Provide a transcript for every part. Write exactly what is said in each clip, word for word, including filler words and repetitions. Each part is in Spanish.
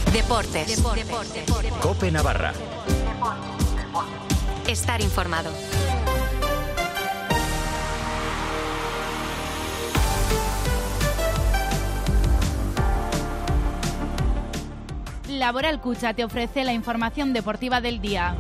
Deportes. Deportes. Deportes. COPE Navarra. Estar informado. Laboral Cucha te ofrece la información deportiva del día.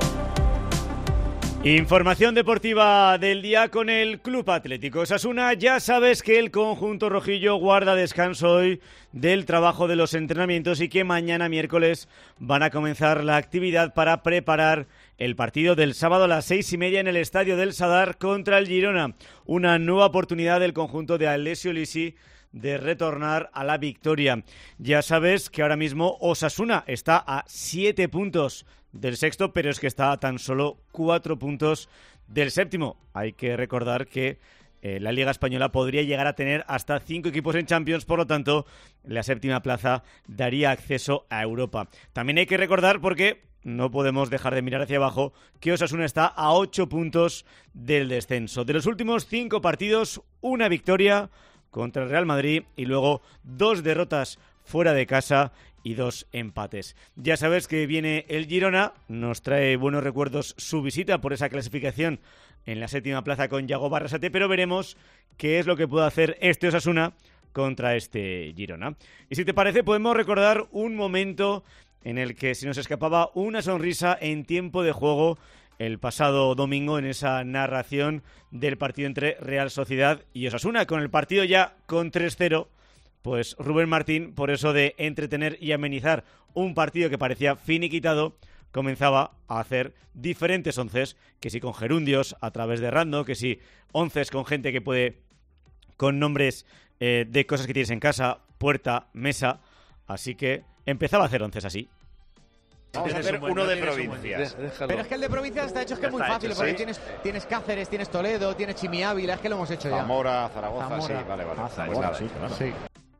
Información deportiva del día con el Club Atlético Osasuna. Ya sabes que el conjunto rojillo guarda descanso hoy del trabajo de los entrenamientos y que mañana miércoles van a comenzar la actividad para preparar el partido del sábado a las seis y media en el Estadio del Sadar contra el Girona. Una nueva oportunidad del conjunto de Alessio Lisi de retornar a la victoria. Ya sabes que ahora mismo Osasuna está a siete puntos del sexto, pero es que está a tan solo cuatro puntos del séptimo. Hay que recordar que eh, la Liga Española podría llegar a tener hasta cinco equipos en Champions, por lo tanto, la séptima plaza daría acceso a Europa. También hay que recordar, porque no podemos dejar de mirar hacia abajo, que Osasuna está a ocho puntos del descenso. De los últimos cinco partidos, una victoria contra el Real Madrid y luego dos derrotas fuera de casa y dos empates. Ya sabes que viene el Girona, nos trae buenos recuerdos su visita por esa clasificación en la séptima plaza con Yago Barrasate, pero veremos qué es lo que puede hacer este Osasuna contra este Girona. Y si te parece, podemos recordar un momento en el que se nos escapaba una sonrisa en tiempo de juego el pasado domingo en esa narración del partido entre Real Sociedad y Osasuna. Con el partido ya con tres cero, pues Rubén Martín, por eso de entretener y amenizar un partido que parecía finiquitado, comenzaba a hacer diferentes onces, que si con gerundios a través de Rando, que si onces con gente que puede, con nombres eh, de cosas que tienes en casa, puerta, mesa, así que empezaba a hacer onces así. Vamos a hacer uno de provincias. Pero es que el de provincias está hecho, es que es muy fácil, hecho, porque ¿sí? tienes, tienes Cáceres, tienes Toledo, tienes Chimi Ávila, es que lo hemos hecho ya. Zamora, Zaragoza, Zamora. sí, vale, vale. Ah, Pues Zamora, nada, sí, claro. sí.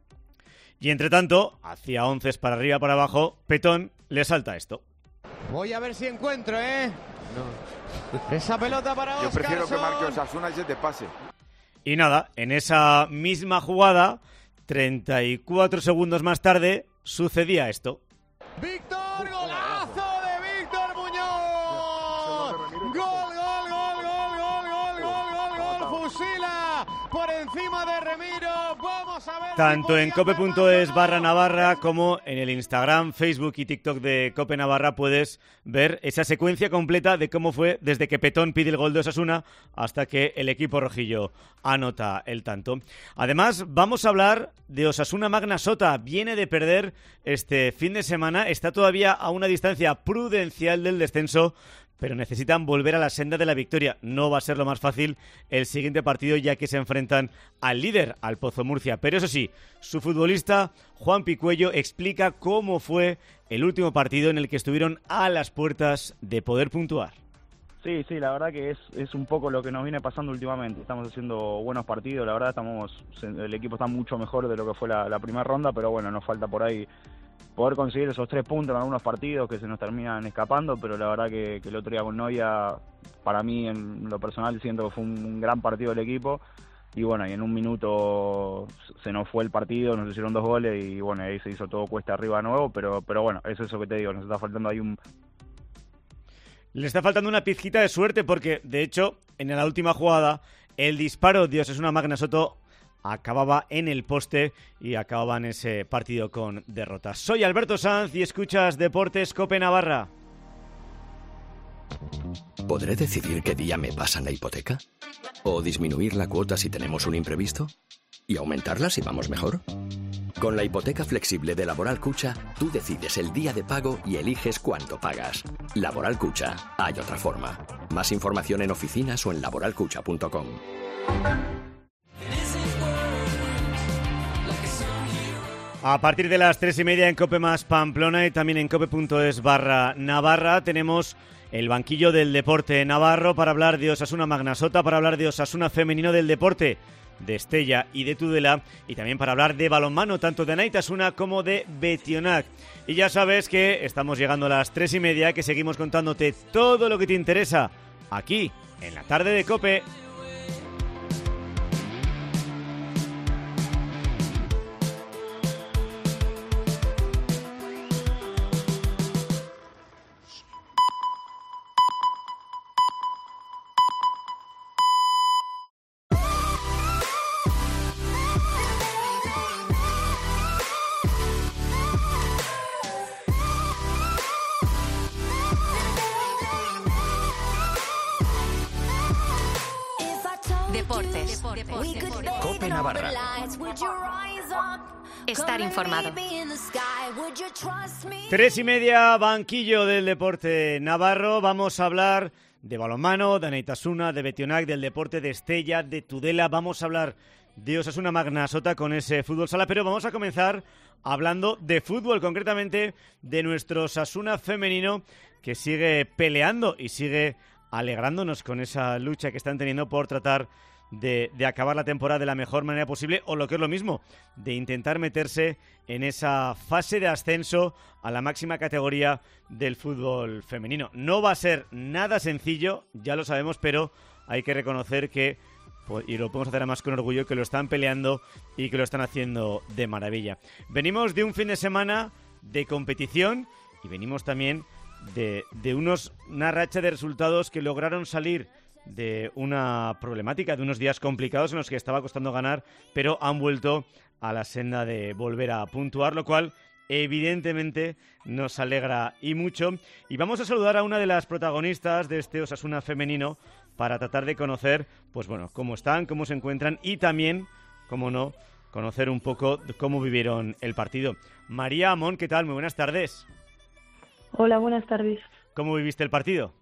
Y entre tanto, hacia onces para arriba, para abajo, Petón le salta esto. Voy a ver si encuentro, ¿eh? No. Esa pelota para Óscar. Yo prefiero que marque Osasuna y se te pase. Y nada, en esa misma jugada, treinta y cuatro segundos más tarde, sucedía esto. ¡Víctor, golazo de Víctor Muñoz! ¡Gol, gol, gol, gol, gol, gol, gol, gol, gol! ¡Fusila por encima de Remiro! ¡Vamos a ver! Tanto si en cope.es barra Navarra como en el Instagram, Facebook y TikTok de Cope Navarra puedes ver esa secuencia completa de cómo fue desde que Petón pide el gol de Osasuna hasta que el equipo rojillo anota el tanto. Además, vamos a hablar de Osasuna Magna Sota. Viene de perder este fin de semana, está todavía a una distancia prudencial del descenso, pero necesitan volver a la senda de la victoria. No va a ser lo más fácil el siguiente partido, ya que se enfrentan al líder, al Pozo Murcia. Pero eso sí, su futbolista, Juan Picuello, explica cómo fue el último partido en el que estuvieron a las puertas de poder puntuar. Sí, sí, la verdad que es, es un poco lo que nos viene pasando últimamente. Estamos haciendo buenos partidos, la verdad estamos el equipo está mucho mejor de lo que fue la, la primera ronda, pero bueno, nos falta por ahí poder conseguir esos tres puntos en algunos partidos que se nos terminan escapando, pero la verdad que, que el otro día con Noia, para mí en lo personal siento que fue un, un gran partido del equipo, y bueno, y en un minuto se nos fue el partido, nos hicieron dos goles y bueno, ahí se hizo todo cuesta arriba de nuevo, pero, pero bueno, es eso que te digo, nos está faltando ahí un... Le está faltando una pizquita de suerte porque, de hecho, en la última jugada, el disparo de Osasuna Magna Soto acababa en el poste y acababa en ese partido con derrotas. Soy Alberto Sanz y escuchas Deportes Cope Navarra. ¿Podré decidir qué día me pasan la hipoteca? ¿O disminuir la cuota si tenemos un imprevisto? ¿Y aumentarla si vamos mejor? Con la hipoteca flexible de Laboral Cucha, tú decides el día de pago y eliges cuánto pagas. Laboral Cucha, hay otra forma. Más información en oficinas o en laboral cucha punto com. A partir de las tres y media en Cope Más Pamplona y también en cope.es barra Navarra tenemos el banquillo del deporte navarro para hablar de Osasuna Magna Sota, para hablar de Osasuna femenino del deporte, de Estella y de Tudela, y también para hablar de balonmano, tanto de Naitasuna como de Betionac. Y ya sabes que estamos llegando a las tres y media, que seguimos contándote todo lo que te interesa aquí, en la tarde de Cope. COPE Navarra. Estar informado. Tres y media, banquillo del deporte navarro. Vamos a hablar de balonmano, de Anaitasuna, de Betionac, del deporte de Estella, de Tudela. Vamos a hablar de Osasuna Magna Sota con ese fútbol sala, pero vamos a comenzar hablando de fútbol, concretamente de nuestro Osasuna femenino, que sigue peleando y sigue alegrándonos con esa lucha que están teniendo por tratar de, de acabar la temporada de la mejor manera posible, o lo que es lo mismo, de intentar meterse en esa fase de ascenso a la máxima categoría del fútbol femenino. No va a ser nada sencillo, ya lo sabemos, pero hay que reconocer que, y lo podemos hacer además con orgullo, que lo están peleando y que lo están haciendo de maravilla. Venimos de un fin de semana de competición y venimos también de, de unos, una racha de resultados que lograron salir de una problemática, de unos días complicados en los que estaba costando ganar, pero han vuelto a la senda de volver a puntuar, lo cual evidentemente nos alegra y mucho. Y vamos a saludar a una de las protagonistas de este Osasuna femenino para tratar de conocer, pues bueno, cómo están, cómo se encuentran y también, cómo no, conocer un poco de cómo vivieron el partido. María Amón, ¿qué tal? Muy buenas tardes. Hola, buenas tardes. ¿Cómo viviste el partido?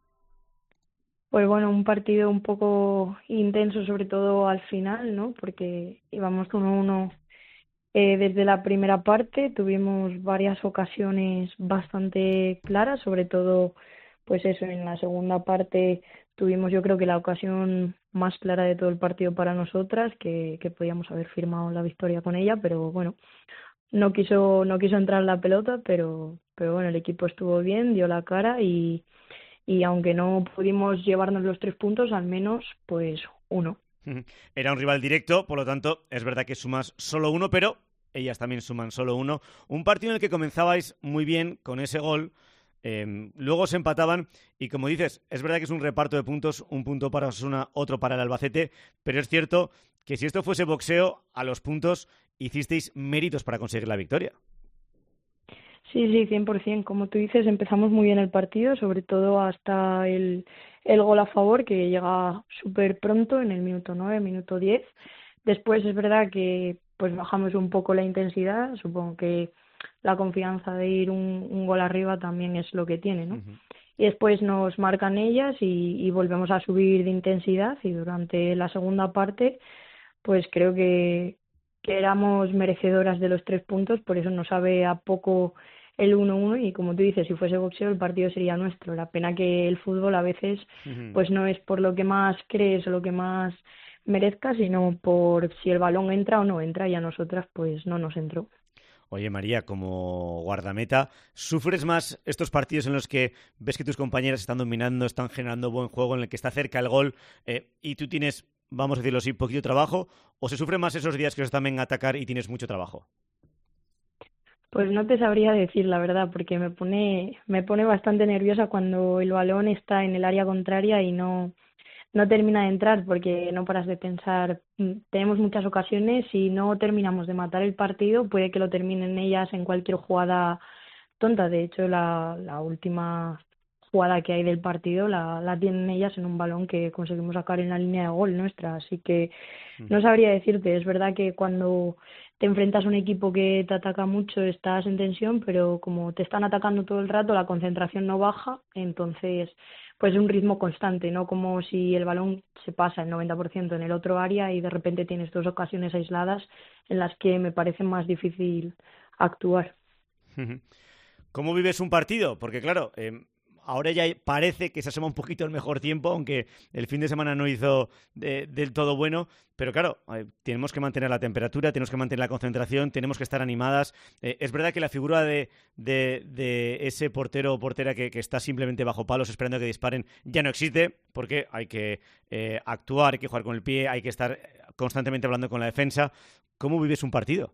Pues bueno, un partido un poco intenso, sobre todo al final, ¿no? Porque íbamos uno a uno eh, desde la primera parte, tuvimos varias ocasiones bastante claras, sobre todo, pues eso, en la segunda parte tuvimos yo creo que la ocasión más clara de todo el partido para nosotras, que, que podíamos haber firmado la victoria con ella, pero bueno, no quiso, no quiso entrar la pelota, pero, pero bueno, el equipo estuvo bien, dio la cara y y aunque no pudimos llevarnos los tres puntos, al menos pues uno. Era un rival directo, por lo tanto es verdad que sumas solo uno, pero ellas también suman solo uno. Un partido en el que comenzabais muy bien con ese gol, eh, luego se empataban y como dices, es verdad que es un reparto de puntos, un punto para Osasuna, otro para el Albacete, pero es cierto que si esto fuese boxeo, a los puntos hicisteis méritos para conseguir la victoria. Sí, sí, cien por ciento. Como tú dices, empezamos muy bien el partido, sobre todo hasta el, el gol a favor, que llega súper pronto, en el minuto nueve, minuto diez. Después es verdad que pues bajamos un poco la intensidad, supongo que la confianza de ir un, un gol arriba también es lo que tiene, ¿no? Uh-huh. Y después nos marcan ellas y, y volvemos a subir de intensidad, y durante la segunda parte pues creo que, que éramos merecedoras de los tres puntos, por eso nos sabe a poco el uno uno y como tú dices, si fuese boxeo el partido sería nuestro. La pena que el fútbol a veces uh-huh. pues no es por lo que más crees o lo que más merezcas, sino por si el balón entra o no entra, y a nosotras pues no nos entró. Oye, María, como guardameta, ¿sufres más estos partidos en los que ves que tus compañeras están dominando, están generando buen juego, en el que está cerca el gol eh, y tú tienes, vamos a decirlo así, poquito trabajo, o se sufre más esos días que os también atacar y tienes mucho trabajo? Pues no te sabría decir la verdad, porque me pone me pone bastante nerviosa cuando el balón está en el área contraria y no no termina de entrar, porque no paras de pensar, tenemos muchas ocasiones y no terminamos de matar el partido, puede que lo terminen ellas en cualquier jugada tonta. De hecho, la, la última jugada que hay del partido la, la tienen ellas en un balón que conseguimos sacar en la línea de gol nuestra, así que no sabría decirte. Es verdad que cuando te enfrentas a un equipo que te ataca mucho estás en tensión, pero como te están atacando todo el rato la concentración no baja, entonces pues es un ritmo constante, no como si el balón se pasa el noventa por ciento en el otro área y de repente tienes dos ocasiones aisladas en las que me parece más difícil actuar. ¿Cómo vives un partido? Porque claro, eh, ahora ya parece que se asoma un poquito el mejor tiempo, aunque el fin de semana no hizo de, del todo bueno. Pero claro, eh, tenemos que mantener la temperatura, tenemos que mantener la concentración, tenemos que estar animadas. Eh, es verdad que la figura de, de, de ese portero o portera que, que está simplemente bajo palos esperando a que disparen ya no existe, porque hay que eh, actuar, hay que jugar con el pie, hay que estar constantemente hablando con la defensa. ¿Cómo vives un partido?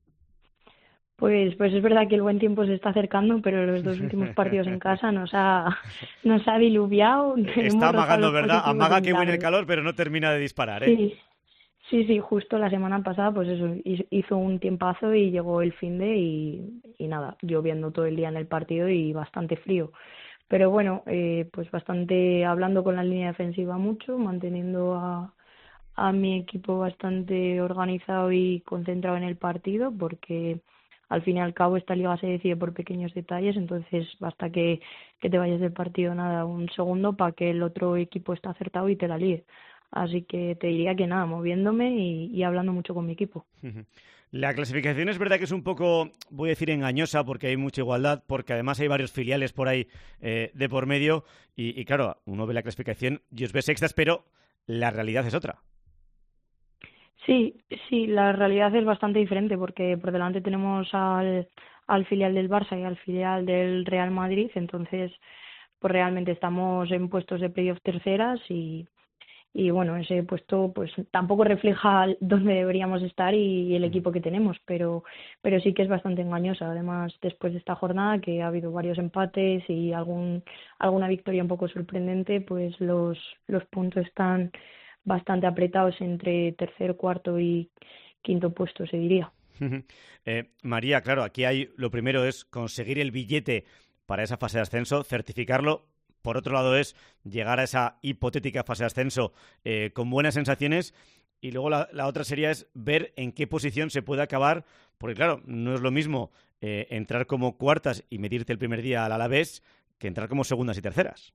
Pues, pues es verdad que el buen tiempo se está acercando, pero los dos últimos partidos en casa nos ha, nos ha diluviado. Está amagando, ¿verdad? Amaga que viene el calor, pero no termina de disparar, ¿eh? Sí, sí, sí, justo la semana pasada, pues eso, hizo un tiempazo y llegó el finde y, y nada, lloviendo todo el día en el partido y bastante frío. Pero bueno, eh, pues bastante hablando con la línea defensiva mucho, manteniendo a, a mi equipo bastante organizado y concentrado en el partido, porque al fin y al cabo esta liga se decide por pequeños detalles, entonces basta que, que te vayas del partido nada, un segundo para que el otro equipo esté acertado y te la líe. Así que te diría que nada, moviéndome y, y hablando mucho con mi equipo. La clasificación es verdad que es un poco, voy a decir, engañosa, porque hay mucha igualdad, porque además hay varios filiales por ahí eh, de por medio, y, y claro, uno ve la clasificación y os ve sextas, pero la realidad es otra. Sí, sí, la realidad es bastante diferente, porque por delante tenemos al, al filial del Barça y al filial del Real Madrid, entonces pues realmente estamos en puestos de playoff terceras y... y bueno, ese puesto pues tampoco refleja dónde deberíamos estar y el equipo que tenemos, pero pero sí que es bastante engañosa. Además, después de esta jornada, que ha habido varios empates y algún alguna victoria un poco sorprendente, pues los los puntos están bastante apretados entre tercer, cuarto y quinto puesto, se diría. eh, María, claro, aquí hay lo primero es conseguir el billete para esa fase de ascenso, certificarlo. Por otro lado es llegar a esa hipotética fase de ascenso eh, con buenas sensaciones, y luego la, la otra sería es ver en qué posición se puede acabar, porque claro, no es lo mismo eh, entrar como cuartas y medirte el primer día al Alavés que entrar como segundas y terceras.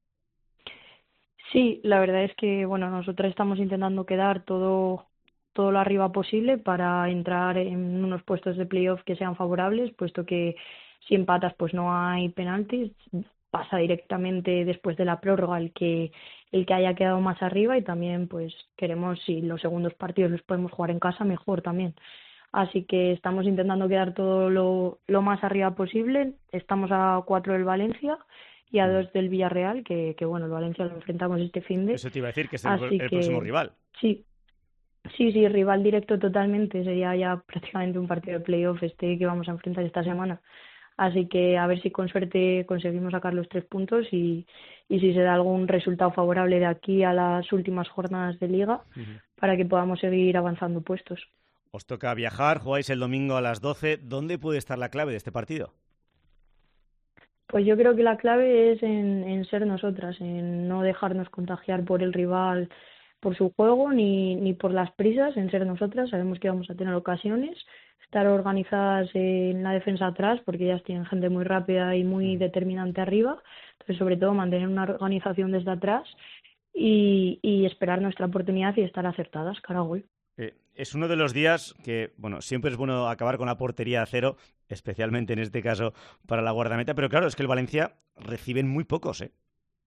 Sí, la verdad es que bueno, nosotros estamos intentando quedar todo todo lo arriba posible para entrar en unos puestos de playoff que sean favorables, puesto que si empatas pues no hay penaltis, pasa directamente después de la prórroga el que el que haya quedado más arriba, y también pues queremos, si los segundos partidos los podemos jugar en casa, mejor también. Así que estamos intentando quedar todo lo, lo más arriba posible. Estamos a cuatro del Valencia y a dos del Villarreal, que, que bueno, el Valencia lo enfrentamos este finde. Eso te iba a decir, que es el, el que, próximo rival. Sí, sí, sí, rival directo totalmente. Sería ya prácticamente un partido de playoff este que vamos a enfrentar esta semana. Así que a ver si con suerte conseguimos sacar los tres puntos y, y si se da algún resultado favorable de aquí a las últimas jornadas de Liga, uh-huh, para que podamos seguir avanzando puestos. Os toca viajar, jugáis el domingo a las doce. ¿Dónde puede estar la clave de este partido? Pues yo creo que la clave es en, en ser nosotras, en no dejarnos contagiar por el rival, por su juego, ni, ni por las prisas, en ser nosotras. Sabemos que vamos a tener ocasiones, estar organizadas en la defensa atrás, porque ellas tienen gente muy rápida y muy determinante arriba. Entonces, sobre todo, mantener una organización desde atrás y, y esperar nuestra oportunidad y estar acertadas cara a gol. Eh, es uno de los días que, bueno, siempre es bueno acabar con la portería a cero, especialmente en este caso para la guardameta, pero claro, es que el Valencia reciben muy pocos, ¿eh?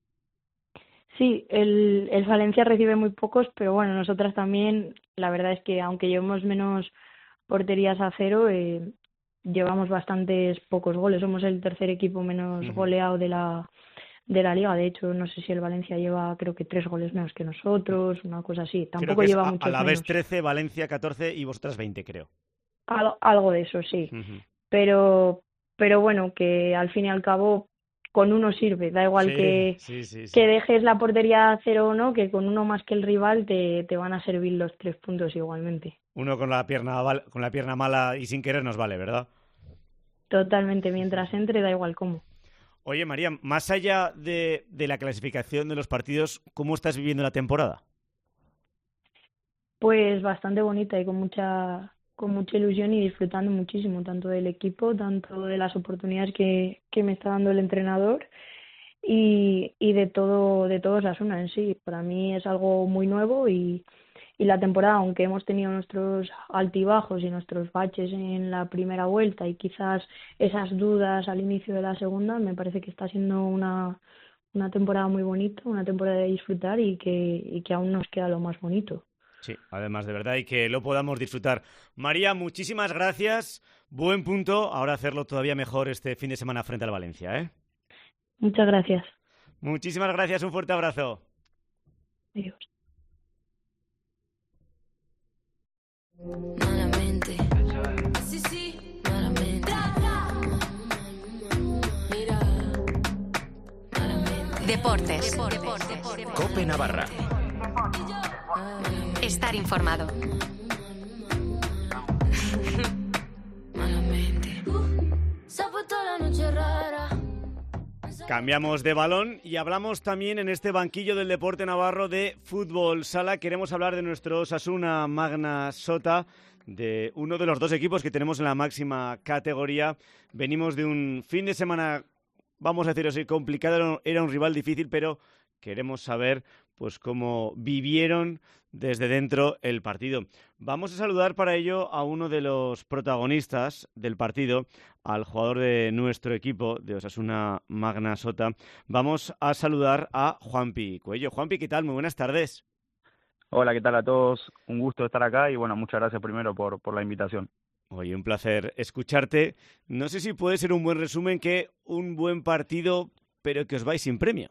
Sí, el, el Valencia recibe muy pocos, pero bueno, nosotras también, la verdad es que aunque llevemos menos porterías a cero, eh, llevamos bastantes pocos goles. Somos el tercer equipo menos uh-huh. goleado de la de la liga. De hecho, no sé si el Valencia lleva, creo que tres goles menos que nosotros, una cosa así. Tampoco lleva a, muchos a la vez menos. trece, Valencia catorce y vosotras veinte, creo. Algo, algo de eso, sí. Uh-huh. Pero, pero bueno, que al fin y al cabo con uno sirve. Da igual sí, que, sí, sí, sí. que dejes la portería a cero o no, que con uno más que el rival te, te van a servir los tres puntos igualmente. Uno con la pierna con la pierna mala y sin querer nos vale, ¿verdad? Totalmente. Mientras entre, da igual cómo. Oye, María, más allá de, de la clasificación de los partidos, ¿cómo estás viviendo la temporada? Pues bastante bonita y con mucha con mucha ilusión y disfrutando muchísimo, tanto del equipo, tanto de las oportunidades que, que me está dando el entrenador y, y de todo de todo Osasuna en sí. Para mí es algo muy nuevo y, y la temporada, aunque hemos tenido nuestros altibajos y nuestros baches en la primera vuelta y quizás esas dudas al inicio de la segunda, me parece que está siendo una, una temporada muy bonita, una temporada de disfrutar y que, y que aún nos queda lo más bonito. Sí, además de verdad y que lo podamos disfrutar. María, muchísimas gracias. Buen punto. Ahora hacerlo todavía mejor este fin de semana frente al Valencia, ¿eh? Muchas gracias. Muchísimas gracias. Un fuerte abrazo. Adiós. Malamente. Sí, sí, malamente. Mira. Malamente. Deportes. Deportes. COPE Navarra. Estar informado. Cambiamos de balón y hablamos también en este banquillo del deporte navarro de fútbol sala. Queremos hablar de nuestro Osasuna Magna Sota, de uno de los dos equipos que tenemos en la máxima categoría. Venimos de un fin de semana, vamos a decirlo así, complicado, era un rival difícil, pero queremos saber pues cómo vivieron desde dentro el partido. Vamos a saludar para ello a uno de los protagonistas del partido, al jugador de nuestro equipo, de Osasuna Magna Sota. Vamos a saludar a Juanpi Cuello. Juanpi, ¿qué tal? Muy buenas tardes. Hola, ¿qué tal a todos? Un gusto estar acá y bueno, muchas gracias primero por, por la invitación. Oye, un placer escucharte. No sé si puede ser un buen resumen que un buen partido, pero que os vais sin premio.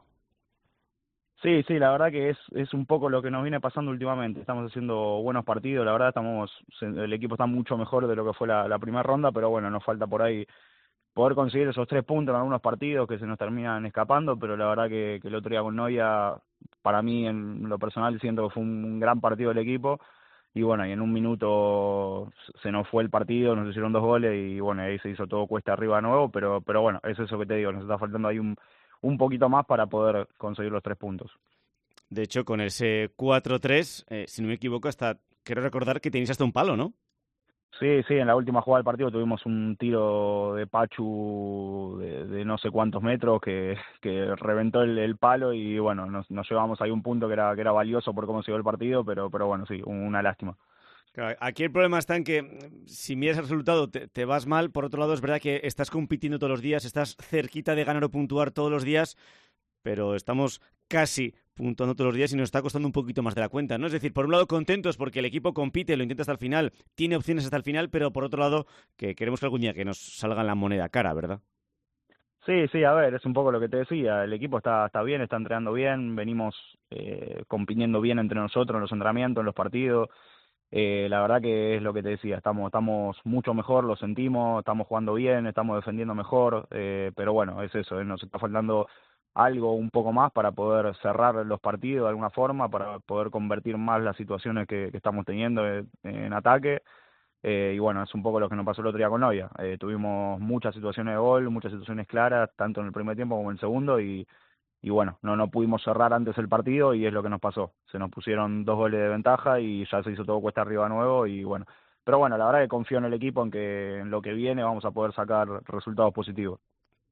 Sí, sí, la verdad que es, es un poco lo que nos viene pasando últimamente. Estamos haciendo buenos partidos, la verdad estamos, el equipo está mucho mejor de lo que fue la, la primera ronda, pero bueno, nos falta por ahí poder conseguir esos tres puntos en algunos partidos que se nos terminan escapando, pero la verdad que, que el otro día con Noia, para mí en lo personal siento que fue un, un gran partido del equipo, y bueno, y en un minuto se nos fue el partido, nos hicieron dos goles y bueno, ahí se hizo todo cuesta arriba de nuevo, pero, pero bueno, es eso que te digo, nos está faltando ahí un un poquito más para poder conseguir los tres puntos. De hecho, con ese cuatro tres, eh, si no me equivoco, hasta quiero recordar que tenéis hasta un palo, ¿no? Sí, sí, en la última jugada del partido tuvimos un tiro de Pachu de, de no sé cuántos metros que, que reventó el, el palo y bueno, nos, nos llevamos ahí un punto que era, que era valioso por cómo siguió el partido, pero, pero bueno, sí, una lástima. Claro, aquí el problema está en que si miras el resultado te, te vas mal, por otro lado es verdad que estás compitiendo todos los días, estás cerquita de ganar o puntuar todos los días, pero estamos casi puntuando todos los días y nos está costando un poquito más de la cuenta, ¿no? Es decir, por un lado contentos porque el equipo compite, lo intenta hasta el final, tiene opciones hasta el final, pero por otro lado que queremos que algún día que nos salga la moneda cara, ¿verdad? Sí, sí, a ver, es un poco lo que te decía, el equipo está, está bien, está entrenando bien, venimos eh, compitiendo bien entre nosotros en los entrenamientos, en los partidos. Eh, la verdad que es lo que te decía, estamos estamos mucho mejor, lo sentimos, estamos jugando bien, estamos defendiendo mejor, eh, pero bueno, es eso, eh, nos está faltando algo un poco más para poder cerrar los partidos de alguna forma, para poder convertir más las situaciones que, que estamos teniendo en, en ataque, eh, y bueno, es un poco lo que nos pasó el otro día con Noia, eh, tuvimos muchas situaciones de gol, muchas situaciones claras, tanto en el primer tiempo como en el segundo, y Y bueno, no no pudimos cerrar antes el partido y es lo que nos pasó. Se nos pusieron dos goles de ventaja y ya se hizo todo cuesta arriba de nuevo y bueno. Pero bueno, la verdad que confío en el equipo, en que en lo que viene vamos a poder sacar resultados positivos.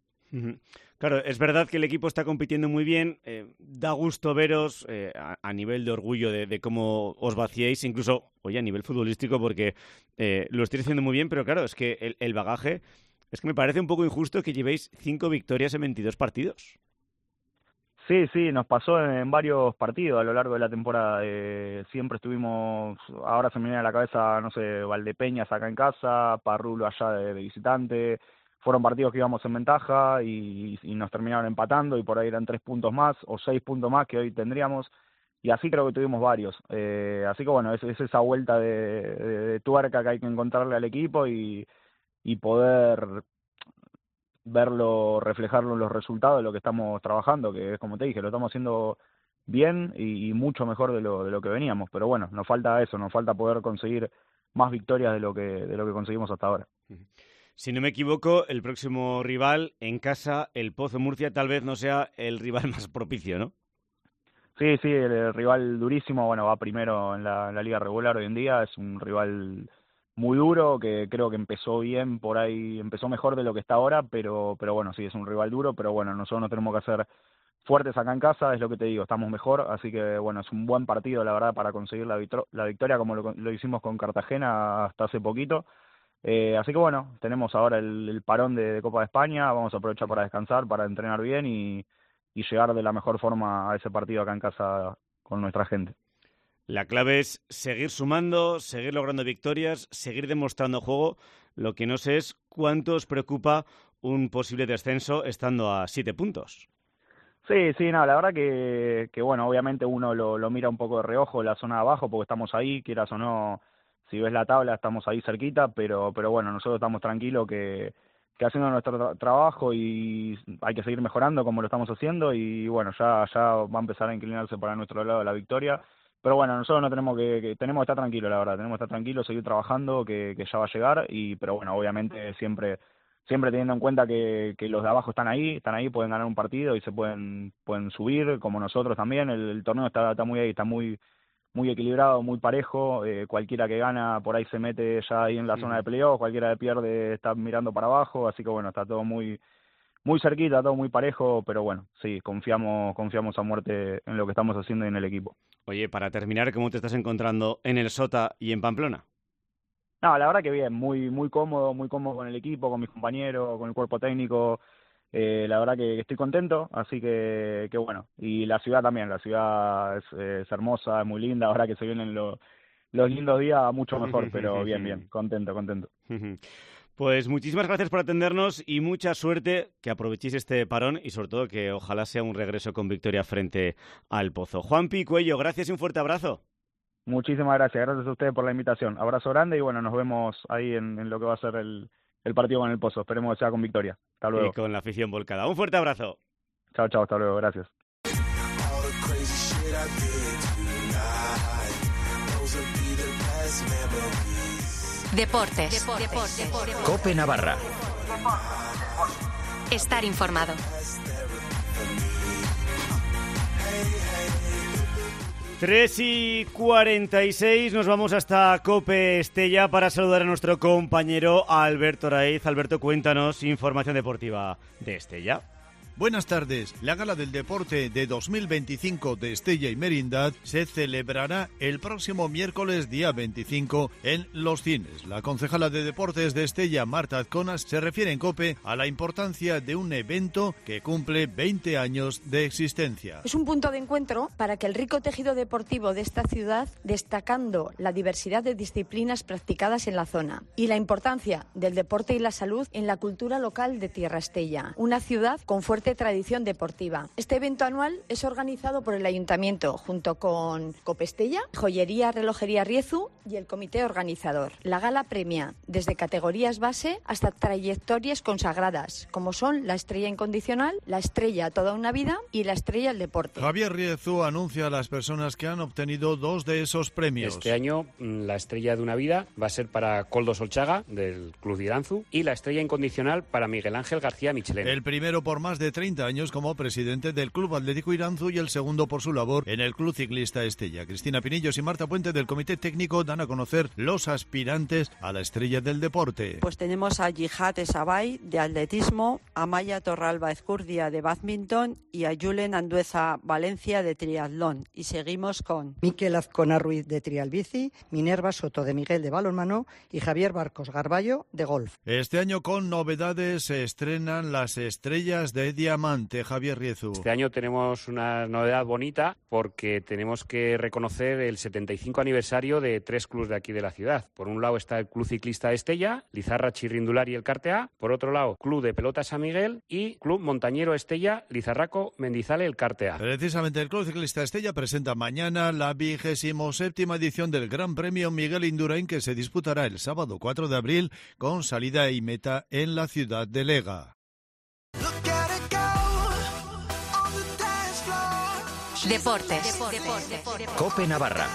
Claro, es verdad que el equipo está compitiendo muy bien, eh, da gusto veros eh, a, a nivel de orgullo de, de cómo os vaciéis, incluso, oye, a nivel futbolístico, porque eh, lo estáis haciendo muy bien, pero claro, es que el, el bagaje, es que me parece un poco injusto que llevéis cinco victorias en veintidós partidos. Sí, sí, nos pasó en varios partidos a lo largo de la temporada. Eh, siempre estuvimos, ahora se me viene a la cabeza, no sé, Valdepeñas acá en casa, Parrulo allá de, de visitante. Fueron partidos que íbamos en ventaja y, y nos terminaron empatando y por ahí eran tres puntos más o seis puntos más que hoy tendríamos. Y así creo que tuvimos varios. Eh, así que bueno, es, es esa vuelta de, de, de tuerca que hay que encontrarle al equipo y, y poder verlo, reflejarlo en los resultados de lo que estamos trabajando, que es como te dije, lo estamos haciendo bien y, y mucho mejor de lo, de lo que veníamos, pero bueno, nos falta eso, nos falta poder conseguir más victorias de lo que, de lo que conseguimos hasta ahora. Si no me equivoco, el próximo rival en casa, el Pozo Murcia, tal vez no sea el rival más propicio, ¿no? Sí, sí, el, el rival durísimo, bueno, va primero en la, en la liga regular hoy en día, es un rival muy duro, que creo que empezó bien por ahí, empezó mejor de lo que está ahora, pero pero bueno, sí, es un rival duro, pero bueno, nosotros nos tenemos que hacer fuertes acá en casa, es lo que te digo, estamos mejor, así que bueno, es un buen partido, la verdad, para conseguir la, vitro- la victoria, como lo, lo hicimos con Cartagena hasta hace poquito, eh, así que bueno, tenemos ahora el, el parón de, de Copa de España, vamos a aprovechar para descansar, para entrenar bien y, y llegar de la mejor forma a ese partido acá en casa con nuestra gente. La clave es seguir sumando, seguir logrando victorias, seguir demostrando juego. Lo que no sé es cuánto os preocupa un posible descenso estando a siete puntos. Sí, sí, no, la verdad que, que bueno, obviamente uno lo, lo mira un poco de reojo la zona de abajo porque estamos ahí, quieras o no, si ves la tabla estamos ahí cerquita, pero pero bueno, nosotros estamos tranquilos que, que haciendo nuestro tra- trabajo y hay que seguir mejorando como lo estamos haciendo y bueno, ya ya va a empezar a inclinarse para nuestro lado la victoria. Pero bueno, nosotros no tenemos que, que tenemos que estar tranquilos, la verdad, tenemos que estar tranquilos, seguir trabajando, que, que ya va a llegar, y pero bueno, obviamente siempre siempre teniendo en cuenta que, que los de abajo están ahí, están ahí, pueden ganar un partido y se pueden pueden subir, como nosotros también. El, el torneo está, está muy ahí, está muy muy equilibrado, muy parejo. Eh, cualquiera que gana por ahí se mete ya ahí en la zona de playoff, cualquiera que pierde está mirando para abajo, así que bueno, está todo muy muy cerquita, todo muy parejo, pero bueno, sí, confiamos confiamos a muerte en lo que estamos haciendo y en el equipo. Oye, para terminar, ¿cómo te estás encontrando en el Sota y en Pamplona? No, la verdad que bien, muy muy cómodo, muy cómodo con el equipo, con mis compañeros, con el cuerpo técnico. Eh, la verdad que estoy contento, así que, que bueno. Y la ciudad también, la ciudad es, es hermosa, es muy linda. Ahora que se vienen los, los lindos días, mucho mejor, pero bien, bien, contento, contento. Pues muchísimas gracias por atendernos y mucha suerte, que aprovechéis este parón y sobre todo que ojalá sea un regreso con victoria frente al Pozo. Juanpi Cuello, gracias y un fuerte abrazo. Muchísimas gracias, gracias a ustedes por la invitación. Abrazo grande y bueno, nos vemos ahí en, en lo que va a ser el, el partido con el Pozo. Esperemos que sea con victoria. Hasta luego. Y con la afición volcada. Un fuerte abrazo. Chao, chao, hasta luego, gracias. Deportes. Deportes. Cope Navarra. Estar informado. tres y cuarenta y seis, nos vamos hasta Cope Estella para saludar a nuestro compañero Alberto Raiz. Alberto, cuéntanos información deportiva de Estella. Buenas tardes. La Gala del Deporte de dos mil veinticinco de Estella y Merindad se celebrará el próximo miércoles día veinticinco en Los Cines. La concejala de Deportes de Estella, Marta Azconas, se refiere en COPE a la importancia de un evento que cumple veinte años de existencia. Es un punto de encuentro para que el rico tejido deportivo de esta ciudad, destacando la diversidad de disciplinas practicadas en la zona y la importancia del deporte y la salud en la cultura local de Tierra Estella, una ciudad con fuerte tradición deportiva. Este evento anual es organizado por el Ayuntamiento junto con Copestella, Joyería Relojería Riezu y el comité organizador. La gala premia desde categorías base hasta trayectorias consagradas, como son la Estrella Incondicional, la Estrella Toda una Vida y la Estrella del Deporte. Javier Riezu anuncia a las personas que han obtenido dos de esos premios. Este año la Estrella de una Vida va a ser para Koldo Solchaga del Club de Iranzu y la Estrella Incondicional para Miguel Ángel García Michelena. El primero por más de treinta años como presidente del Club Atlético Iranzu y el segundo por su labor en el Club Ciclista Estella. Cristina Pinillos y Marta Puente del Comité Técnico dan a conocer los aspirantes a la Estrella del Deporte. Pues tenemos a Yihad Esabay de atletismo, a Maya Torralba Ezcurdia de badminton y a Julen Andueza Valencia de triatlón. Y seguimos con Miquel Azcona Ruiz de trialbici, Minerva Soto de Miguel de balonmano y Javier Barcos Garballo de golf. Este año con novedades se estrenan las Estrellas de Diamante. Javier Riezu. Este año tenemos una novedad bonita porque tenemos que reconocer el setenta y cinco aniversario de tres clubes de aquí de la ciudad. Por un lado está el Club Ciclista Estella, Lizarra Chirrindular y el Cartea. Por otro lado, Club de Pelota San Miguel y Club Montañero Estella, Lizarraco, Mendizale, el Cartea. Precisamente el Club Ciclista Estella presenta mañana la vigésimo séptima edición del Gran Premio Miguel Indurain, que se disputará el sábado cuatro de abril con salida y meta en la ciudad de Lega. Deportes. Deportes. Cope Navarra.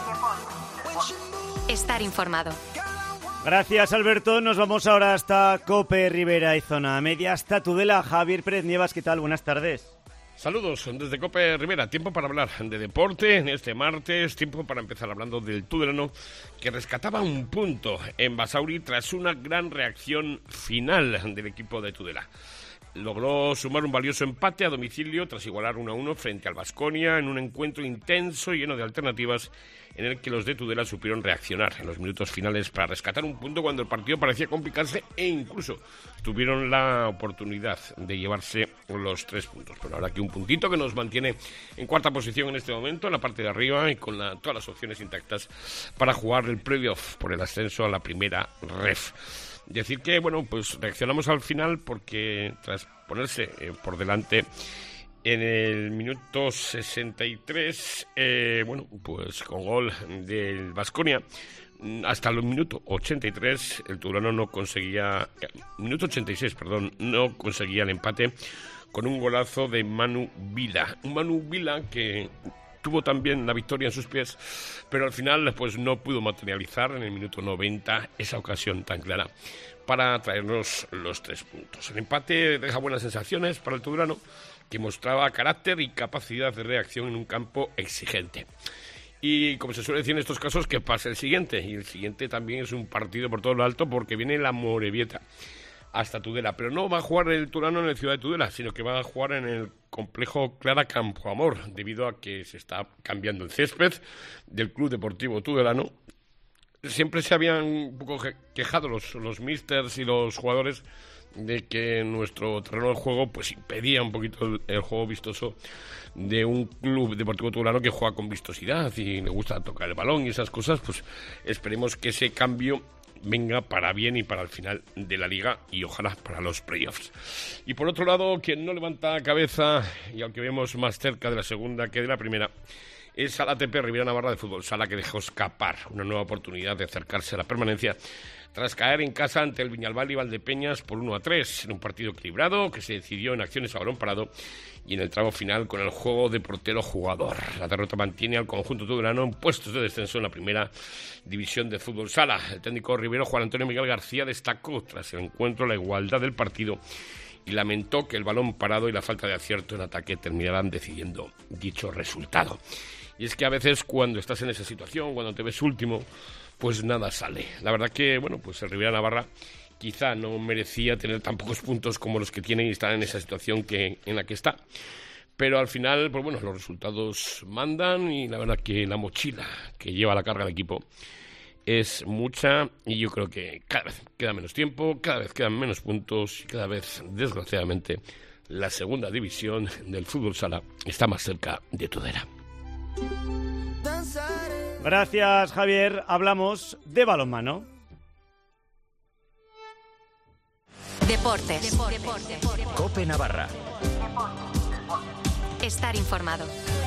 Estar informado. Gracias, Alberto. Nos vamos ahora hasta Cope Ribera y Zona Media, hasta Tudela. Javier Pérez Nievas, ¿qué tal? Buenas tardes. Saludos desde Cope Ribera. Tiempo para hablar de deporte en este martes. Tiempo para empezar hablando del tudelano, que rescataba un punto en Basauri tras una gran reacción final del equipo de Tudela. Logró sumar un valioso empate a domicilio tras igualar uno a uno frente al Baskonia en un encuentro intenso y lleno de alternativas en el que los de Tudela supieron reaccionar en los minutos finales para rescatar un punto cuando el partido parecía complicarse e incluso tuvieron la oportunidad de llevarse los tres puntos. Pero ahora que un puntito que nos mantiene en cuarta posición en este momento, en la parte de arriba y con la, todas las opciones intactas para jugar el playoff por el ascenso a la primera ref. Decir que, bueno, pues reaccionamos al final porque tras ponerse eh, por delante en el minuto sesenta y tres, eh, bueno, pues con gol del Baskonia, hasta el minuto ochenta y tres el tudelano no conseguía, eh, minuto ochenta y seis, perdón, no conseguía el empate con un golazo de Manu Vila. Un Manu Vila que tuvo también la victoria en sus pies, pero al final pues no pudo materializar en el minuto noventa esa ocasión tan clara para traernos los tres puntos. El empate deja buenas sensaciones para el Tudelano, que mostraba carácter y capacidad de reacción en un campo exigente. Y como se suele decir en estos casos, que pase el siguiente. Y el siguiente también es un partido por todo lo alto, porque viene la Morevieta hasta Tudela. Pero no va a jugar el Tudelano en la ciudad de Tudela, sino que va a jugar en el complejo Clara Campoamor, debido a que se está cambiando el césped del Club Deportivo Tudelano. Siempre se habían un poco quejado los, los místers y los jugadores de que nuestro terreno de juego pues impedía un poquito el, el juego vistoso de un club deportivo tudelano que juega con vistosidad y le gusta tocar el balón y esas cosas. Pues esperemos que ese cambio venga para bien y para el final de la liga y ojalá para los playoffs. Y por otro lado, quien no levanta cabeza, y aunque vemos más cerca de la segunda que de la primera, es Sala T P Riviera Navarra de Fútbol Sala, que dejó escapar una nueva oportunidad de acercarse a la permanencia tras caer en casa ante el Viñalbal y Valdepeñas por uno a tres, en un partido equilibrado que se decidió en acciones a balón parado y en el tramo final con el juego de portero-jugador. La derrota mantiene al conjunto tudelano en puestos de descenso en la primera división de Fútbol Sala. El técnico rivero Juan Antonio Miguel García destacó tras el encuentro la igualdad del partido y lamentó que el balón parado y la falta de acierto en ataque terminaran decidiendo dicho resultado. Y es que a veces cuando estás en esa situación, cuando te ves último, pues nada sale. La verdad que, bueno, pues el Riviera Navarra quizá no merecía tener tan pocos puntos como los que tiene y estar en esa situación que, en la que está. Pero al final, pues bueno, los resultados mandan y la verdad que la mochila que lleva la carga del equipo es mucha y yo creo que cada vez queda menos tiempo, cada vez quedan menos puntos y cada vez, desgraciadamente, la segunda división del fútbol sala está más cerca de Tudela. Gracias, Javier. Hablamos de balonmano. Deportes. Deportes. COPE Navarra. Estar informado.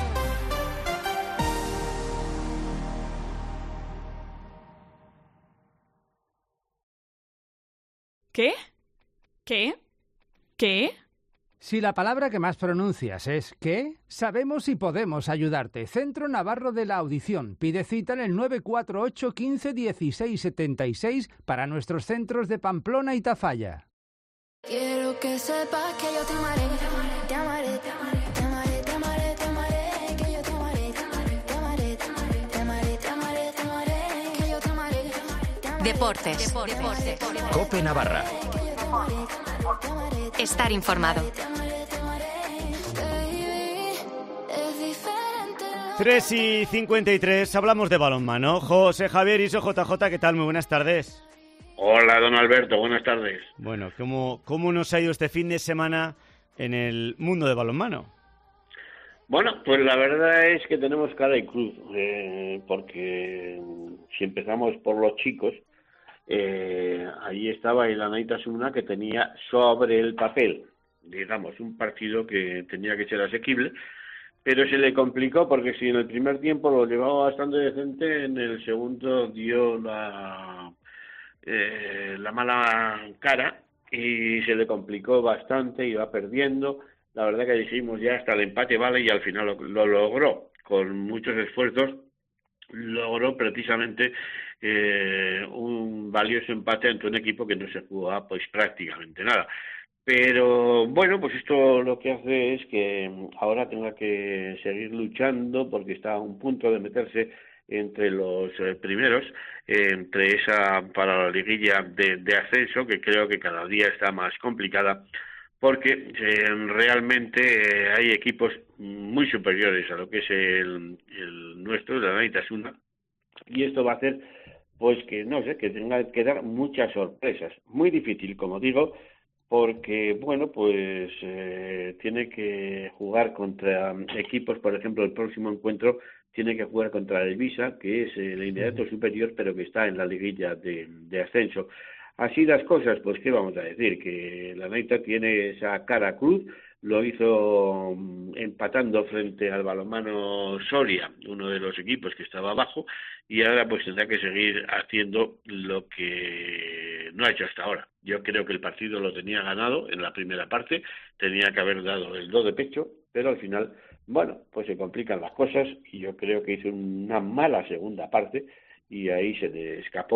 ¿Qué? ¿Qué? ¿Qué? Si la palabra que más pronuncias es ¿qué?, sabemos y podemos ayudarte. Centro Navarro de la Audición. Pide cita en el nueve cuatro ocho, quince, dieciséis, setenta y seis para nuestros centros de Pamplona y Tafalla. Quiero que sepas que yo te amaré, te amaré, te amaré, te amaré, te amaré, te amaré, que yo te amaré, te amaré, te amaré, te amaré, te amaré, te amaré, te amaré, que yo te amaré. Deportes. Deportes. COPE Navarra. Estar informado. tres y cincuenta y tres, hablamos de balonmano. José Javier Iso, J J, ¿qué tal? Muy buenas tardes. Hola, don Alberto, buenas tardes. Bueno, ¿cómo, cómo nos ha ido este fin de semana en el mundo de balonmano? Bueno, pues la verdad es que tenemos cara y cruz, eh, porque si empezamos por los chicos, eh, ahí estaba el Anaita Sumna, que tenía sobre el papel, digamos, un partido que tenía que ser asequible, pero se le complicó porque si en el primer tiempo lo llevaba bastante decente, en el segundo dio la, eh, la mala cara y se le complicó bastante, iba perdiendo. La verdad que dijimos ya hasta el empate vale y al final lo, lo logró, con muchos esfuerzos, logró precisamente eh, un valioso empate ante un equipo que no se jugaba pues prácticamente nada. Pero bueno, pues esto lo que hace es que ahora tenga que seguir luchando porque está a un punto de meterse entre los eh, primeros, eh, entre esa para la liguilla de, de ascenso, que creo que cada día está más complicada, porque eh, realmente eh, hay equipos muy superiores a lo que es el, el nuestro, la Naitasuna, y esto va a hacer pues que, no sé, que tenga que dar muchas sorpresas. Muy difícil, como digo, porque, bueno, pues eh, tiene que jugar contra equipos, por ejemplo, el próximo encuentro tiene que jugar contra el Ibiza, que es el inmediato superior, pero que está en la liguilla de, de ascenso. Así las cosas, pues qué vamos a decir, que la Naita tiene esa cara cruz, lo hizo empatando frente al balonmano Soria, uno de los equipos que estaba abajo, y ahora pues tendrá que seguir haciendo lo que no ha hecho hasta ahora. Yo creo que el partido lo tenía ganado en la primera parte, tenía que haber dado el do de pecho, pero al final, bueno, pues se complican las cosas y yo creo que hizo una mala segunda parte y ahí se le escapó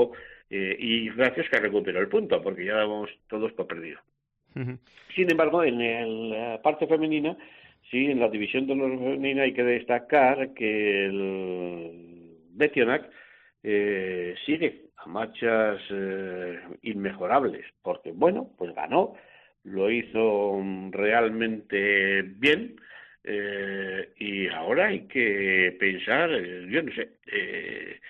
Eh, y gracias que recuperó el punto, porque ya dábamos todos por perdido. Uh-huh. Sin embargo, en el, la parte femenina, sí, en la división de honor femenina hay que destacar que el Betionac eh, sigue a marchas eh, inmejorables, porque, bueno, pues ganó, lo hizo realmente bien, eh, y ahora hay que pensar, eh, yo no sé, eh,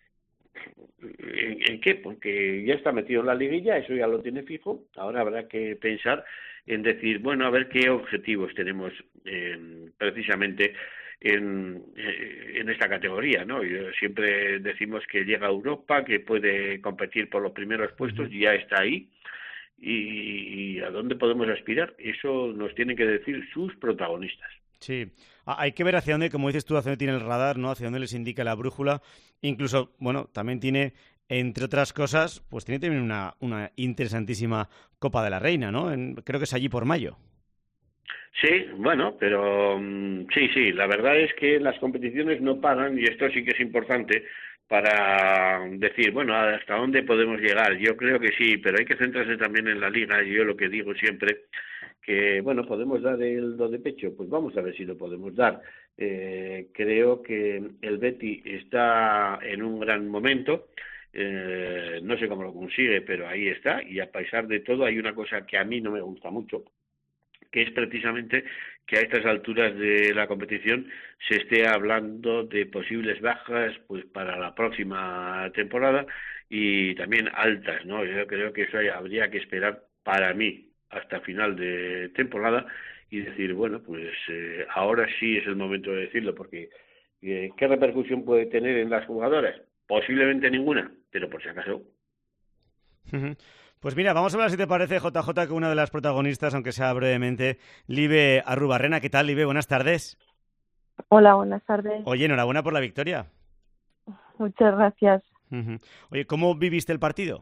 ¿En, ¿En qué? Porque ya está metido en la liguilla, eso ya lo tiene fijo. Ahora habrá que pensar en decir, bueno, a ver qué objetivos tenemos eh, precisamente en, eh, en esta categoría, ¿no? Yo siempre decimos que llega a Europa, que puede competir por los primeros puestos, uh-huh. ya está ahí. Y, y ¿a dónde podemos aspirar? Eso nos tienen que decir sus protagonistas. Sí, hay que ver hacia dónde, como dices tú, hacia dónde tiene el radar, ¿no? Hacia dónde les indica la brújula. Incluso, bueno, también tiene, entre otras cosas, pues tiene también una, una interesantísima Copa de la Reina, ¿no? En, creo que es allí por mayo. Sí, bueno, pero um, sí, sí, la verdad es que las competiciones no paran y esto sí que es importante para decir, bueno, hasta dónde podemos llegar. Yo creo que sí, pero hay que centrarse también en la liga. Y yo lo que digo siempre, que, bueno, ¿podemos dar el do de pecho? Pues vamos a ver si lo podemos dar. Eh, creo que el Betis está en un gran momento. Eh, no sé cómo lo consigue, pero ahí está. Y a pesar de todo, hay una cosa que a mí no me gusta mucho, que es precisamente que a estas alturas de la competición se esté hablando de posibles bajas pues para la próxima temporada y también altas, ¿no? Yo creo que eso habría que esperar, para mí, hasta final de temporada y decir, bueno, pues eh, ahora sí es el momento de decirlo, porque eh, ¿qué repercusión puede tener en las jugadoras? Posiblemente ninguna, pero por si acaso. Uh-huh. Pues mira, vamos a hablar, si te parece, J J, con una de las protagonistas, aunque sea brevemente, Libe Arrubarrena. ¿Qué tal, Libe? Buenas tardes. Hola, buenas tardes. Oye, enhorabuena por la victoria. Muchas gracias. Uh-huh. Oye, ¿cómo viviste el partido?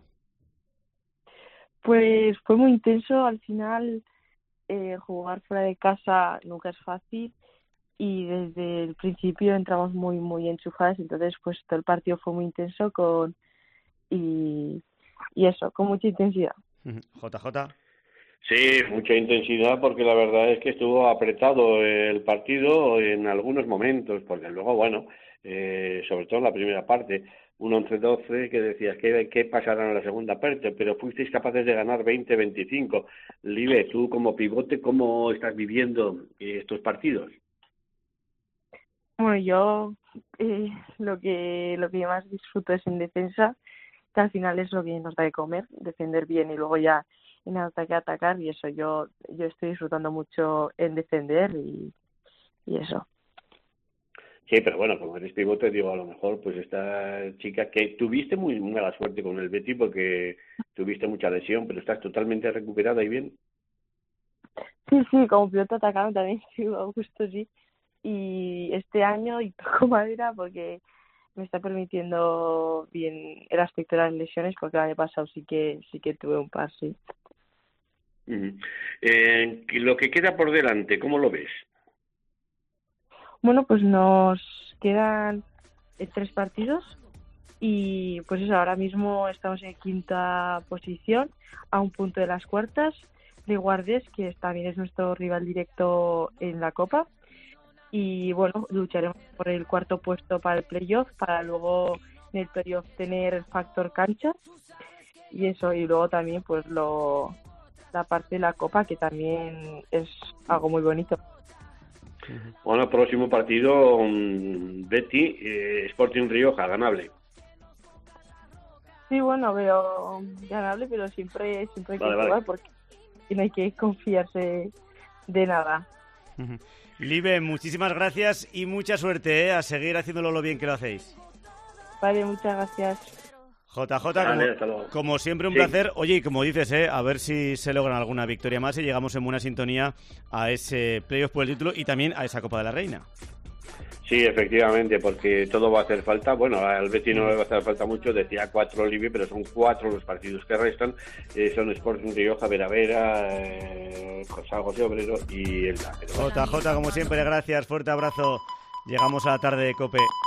Pues fue muy intenso. Al final, eh, jugar fuera de casa nunca es fácil y desde el principio entramos muy, muy enchufadas. Entonces, pues todo el partido fue muy intenso con y... Y eso, con mucha intensidad. J J. Sí, mucha intensidad porque la verdad es que estuvo apretado el partido en algunos momentos, porque luego, bueno, eh, sobre todo en la primera parte, un once doce que decías que qué pasará en la segunda parte, pero fuisteis capaces de ganar veinte veinticinco. Libe, tú como pivote, ¿cómo estás viviendo estos partidos? Bueno, yo eh, lo que lo que más disfruto es en defensa, que al final es lo que nos da de comer, defender bien y luego ya en ataque atacar, y eso yo yo estoy disfrutando mucho en defender y, y eso. Sí, pero bueno, como eres pivote, digo, a lo mejor pues esta chica que tuviste muy mala suerte con el Betis porque tuviste mucha lesión, pero estás totalmente recuperada y bien. Sí, sí, como pivote atacando también sigo a gusto, sí. Y este año, y toco madera porque me está permitiendo bien el aspecto de las lesiones, porque el año pasado sí que sí que tuve un par, sí. Uh-huh. Eh, lo que queda por delante, ¿cómo lo ves? Bueno, pues nos quedan tres partidos y pues eso, ahora mismo estamos en quinta posición, a un punto de las cuartas de Guardés, que también es nuestro rival directo en la Copa. Y bueno, lucharemos por el cuarto puesto para el playoff, para luego en el playoff tener el factor cancha y eso, y luego también pues lo la parte de la Copa, que también es algo muy bonito. Bueno, el próximo partido, um, Betty, eh, Sporting Rioja, ganable. Sí, bueno, veo ganable, pero siempre siempre hay que vale, jugar vale. porque no hay que confiarse de nada. Uh-huh. Libe, muchísimas gracias y mucha suerte, ¿eh? A seguir haciéndolo lo bien que lo hacéis. Vale, muchas gracias. J J, Vale, como, como siempre, un sí. placer. Oye, y como dices, ¿eh? A ver si se logran alguna victoria más y llegamos en buena sintonía a ese playoff por el título y también a esa Copa de la Reina. Sí, efectivamente, porque todo va a hacer falta. Bueno, al Betis no le va a hacer falta mucho, decía cuatro Libe, pero son cuatro los partidos que restan. Eh, son Sporting Rioja, Vera Vera, eh, San José Obrero y el Pero... J J, como siempre, gracias. Fuerte abrazo. Llegamos a la tarde de COPE.